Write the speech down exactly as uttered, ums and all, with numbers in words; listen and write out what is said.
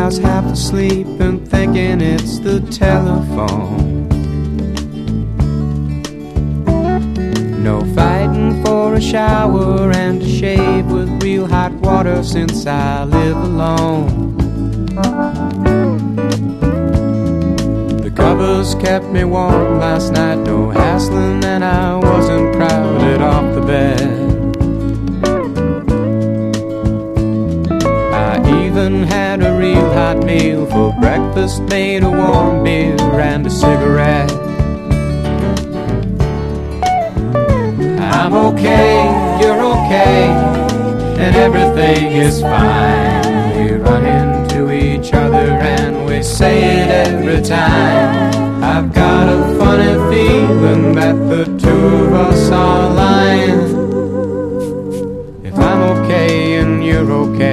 was half asleep and thinking it's the telephone. No fighting for a shower and a shave with real hot water since I live alone. The covers kept me warm last night, no hassling, and I wasn't crowded off the bed. I even had a real hot meal for breakfast, made a warm beer and a cigarette. I'm okay, you're okay, and everything is fine. We run into each other and we say it every time. I've got a funny feeling that the two of us are lying. If I'm okay and you're okay,